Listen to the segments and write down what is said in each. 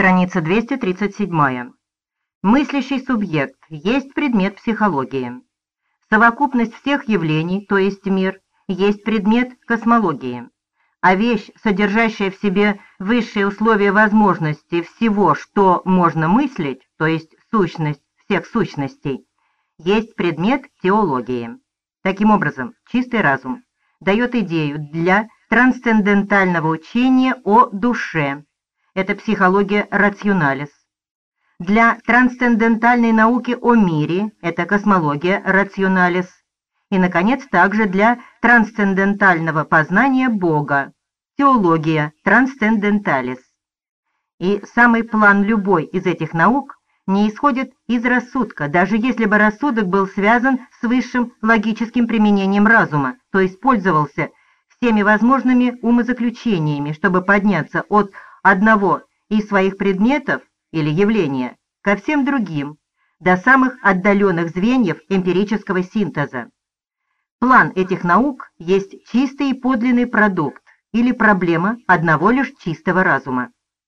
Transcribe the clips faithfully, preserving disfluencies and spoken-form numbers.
Страница двести тридцать семь. Мыслящий субъект есть предмет психологии. Совокупность всех явлений, то есть мир, есть предмет космологии. А вещь, содержащая в себе высшие условия возможности всего, что можно мыслить, то есть сущность всех сущностей, есть предмет теологии. Таким образом, чистый разум дает идею для трансцендентального учения о душе. Это психология рационалис. Для трансцендентальной науки о мире, это космология рационалис. И, наконец, также для трансцендентального познания Бога, теология трансценденталис. И самый план любой из этих наук не исходит из рассудка, даже если бы рассудок был связан с высшим логическим применением разума, то есть пользовался всеми возможными умозаключениями, чтобы подняться от одного из своих предметов или явления ко всем другим, до самых отдаленных звеньев эмпирического синтеза. План этих наук есть чистый и подлинный продукт или проблема одного лишь чистого разума.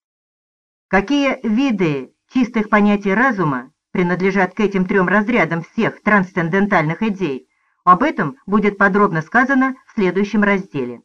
Какие виды чистых понятий разума принадлежат к этим трем разрядам всех трансцендентальных идей, об этом будет подробно сказано в следующем разделе.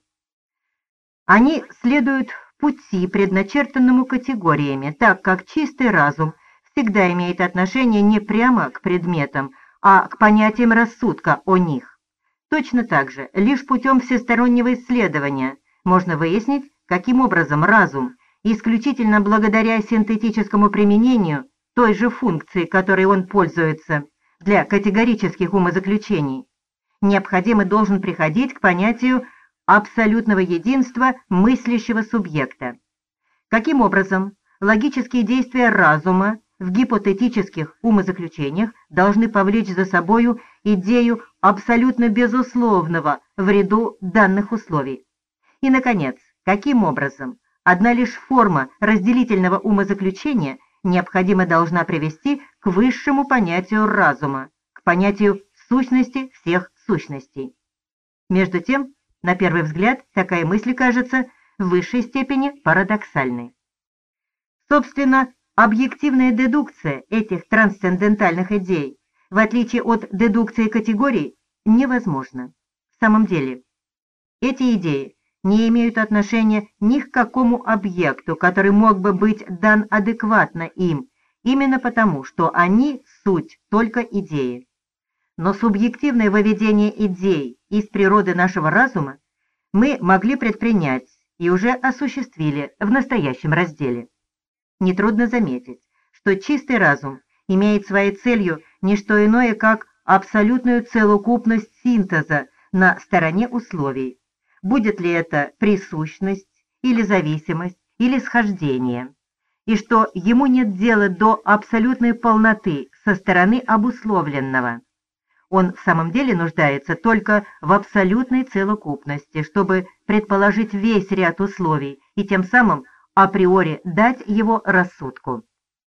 Они следуют пути, предначертанному категориями, так как чистый разум всегда имеет отношение не прямо к предметам, а к понятиям рассудка о них. Точно так же, лишь путем всестороннего исследования можно выяснить, каким образом разум, исключительно благодаря синтетическому применению той же функции, которой он пользуется для категорических умозаключений, необходимо должен приходить к понятию абсолютного единства мыслящего субъекта. Каким образом логические действия разума в гипотетических умозаключениях должны повлечь за собою идею абсолютно безусловного в ряду данных условий. И, наконец, каким образом одна лишь форма разделительного умозаключения необходимо должна привести к высшему понятию разума, к понятию сущности всех сущностей. Между тем, на первый взгляд, такая мысль кажется в высшей степени парадоксальной. Собственно, объективная дедукция этих трансцендентальных идей, в отличие от дедукции категорий, невозможна. В самом деле, эти идеи не имеют отношения ни к какому объекту, который мог бы быть дан адекватно им, именно потому, что они суть только идеи. Но субъективное выведение идей из природы нашего разума мы могли предпринять и уже осуществили в настоящем разделе. Нетрудно заметить, что чистый разум имеет своей целью не что иное, как абсолютную целокупность синтеза на стороне условий, будет ли это присущность или зависимость или схождение, и что ему нет дела до абсолютной полноты со стороны обусловленного. Он в самом деле нуждается только в абсолютной целокупности, чтобы предположить весь ряд условий и тем самым априори дать его рассудку.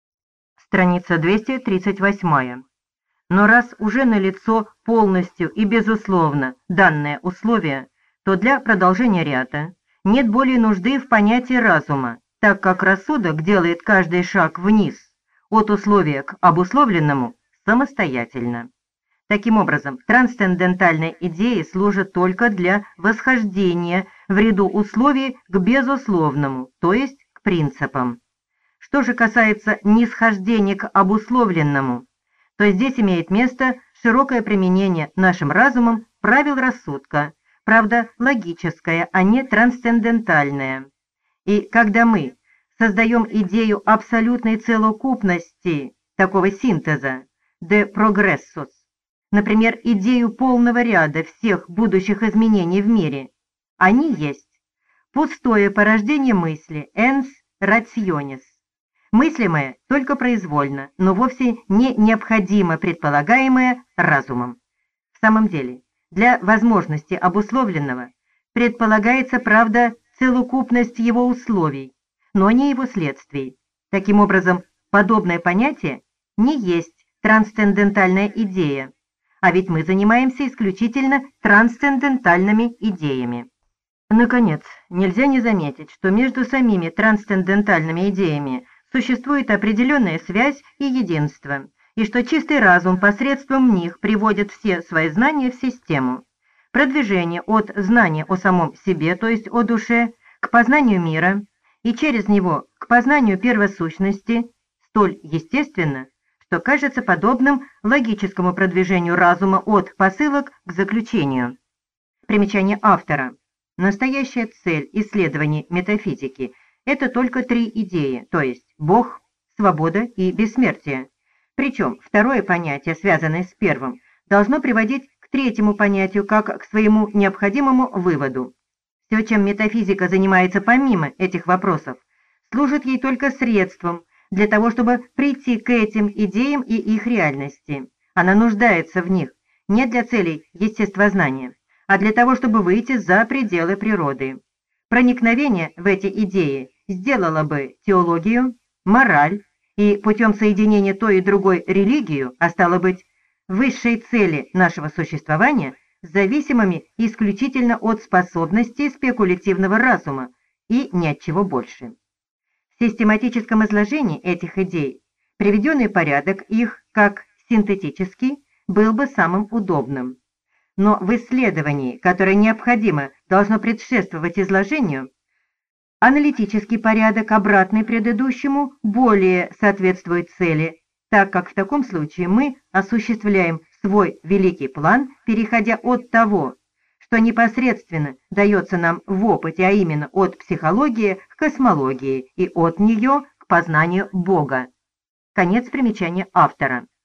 Страница двести тридцать восемь. Но раз уже налицо полностью и безусловно данное условие, то для продолжения ряда нет более нужды в понятии разума, так как рассудок делает каждый шаг вниз от условия к обусловленному самостоятельно. Таким образом, трансцендентальные идеи служат только для восхождения в ряду условий к безусловному, то есть к принципам. Что же касается нисхождения к обусловленному, то здесь имеет место широкое применение нашим разумом правил рассудка, правда логическое, а не трансцендентальное. И когда мы создаем идею абсолютной целокупности такого синтеза, de progressus, например, идею полного ряда всех будущих изменений в мире, они есть пустое порождение мысли, ens rationis, мыслимое только произвольно, но вовсе не необходимо предполагаемое разумом. В самом деле, для возможности обусловленного предполагается, правда, целокупность его условий, но не его следствий. Таким образом, подобное понятие не есть трансцендентальная идея, а ведь мы занимаемся исключительно трансцендентальными идеями. Наконец, нельзя не заметить, что между самими трансцендентальными идеями существует определенная связь и единство, и что чистый разум посредством них приводит все свои знания в систему. Продвижение от знания о самом себе, то есть о душе, к познанию мира, и через него к познанию первосущности, столь естественно, что кажется подобным логическому продвижению разума от посылок к заключению. Примечание автора. Настоящая цель исследований метафизики – это только три идеи, то есть Бог, свобода и бессмертие. Причем второе понятие, связанное с первым, должно приводить к третьему понятию как к своему необходимому выводу. Все, чем метафизика занимается помимо этих вопросов, служит ей только средством для того, чтобы прийти к этим идеям и их реальности. Она нуждается в них не для целей естествознания, а для того, чтобы выйти за пределы природы. Проникновение в эти идеи сделало бы теологию, мораль и путем соединения той и другой религию, а стало быть, высшей цели нашего существования, зависимыми исключительно от способностей спекулятивного разума и ни от чего больше. В систематическом изложении этих идей приведенный порядок их, как синтетический, был бы самым удобным. Но в исследовании, которое необходимо должно предшествовать изложению, аналитический порядок, обратный предыдущему, более соответствует цели, так как в таком случае мы осуществляем свой великий план, переходя от того, что непосредственно дается нам в опыте, а именно от психологии к космологии и от нее к познанию Бога. Конец примечания автора.